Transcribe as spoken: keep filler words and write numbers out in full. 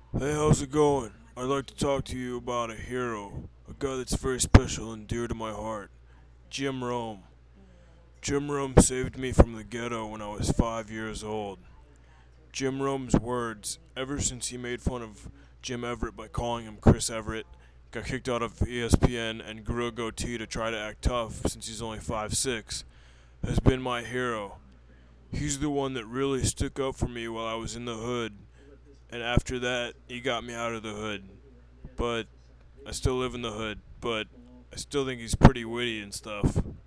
Hey, how's it going? I'd like to talk to you about a hero, a guy that's very special and dear to my heart, Jim Rome. Jim Rome saved me from the ghetto when I was five years old. Jim Rome's words, ever since he made fun of Jim Everett by calling him Chris Everett, got kicked out of E S P N, and grew a goatee to try to act tough since he's only five six, has been my hero. He's the one that really stuck up for me while I was in the hood, and after that, he got me out of the hood. But I still live in the hood, but I still think he's pretty witty and stuff.